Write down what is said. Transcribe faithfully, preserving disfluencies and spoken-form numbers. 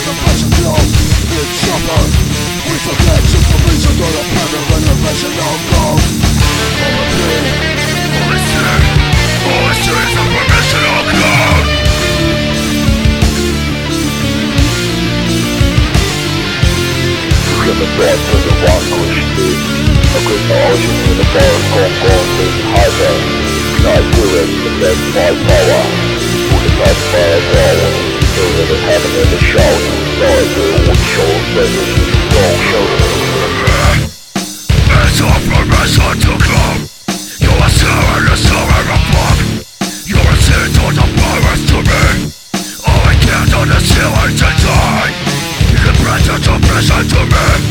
the passion flow. It's summer. We forget just the reason to the pattern and the rational growth. All I see, all I see is a professional clown. Get the back to the one push me. A good ocean in the forest gone gone baby hyper. Not good, the best my power. Put it up my power. So that it happened in the show. So I do what show better. Don't show it. It's all permission to come. You are seeing the silver above. You are seeing all the powers to me. All I can't on the ceiling to die. You can present your present to me.